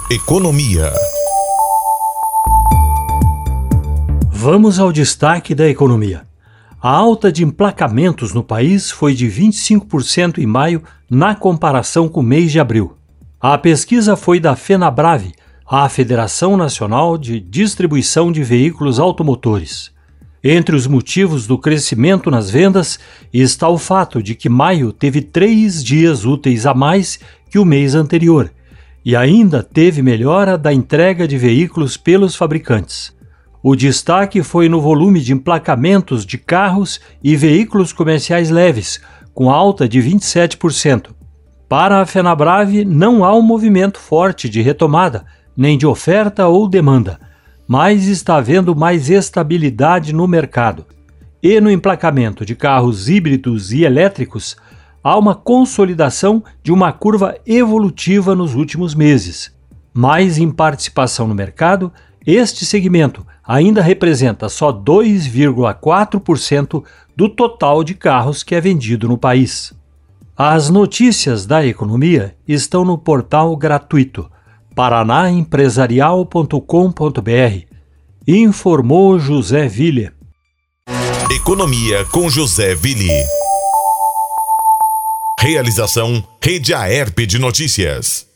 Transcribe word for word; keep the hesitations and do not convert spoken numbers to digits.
Economia. Vamos ao destaque da economia. A alta de emplacamentos no país foi de vinte e cinco por cento em maio, na comparação com o mês de abril. A pesquisa foi da FenaBrave, a Federação Nacional de Distribuição de Veículos Automotores. Entre os motivos do crescimento nas vendas está o fato de que maio teve três dias úteis a mais que o mês anterior e ainda teve melhora da entrega de veículos pelos fabricantes. O destaque foi no volume de emplacamentos de carros e veículos comerciais leves, com alta de vinte e sete por cento. Para a FenaBrave, não há um movimento forte de retomada, nem de oferta ou demanda, mas está havendo mais estabilidade no mercado. E no emplacamento de carros híbridos e elétricos, há uma consolidação de uma curva evolutiva nos últimos meses. Mas em participação no mercado, este segmento ainda representa só dois vírgula quatro por cento do total de carros que é vendido no país. As notícias da economia estão no portal gratuito paraná empresarial ponto com ponto br. Informou José Ville. Economia com José Ville. Realização Rede Aerp de Notícias.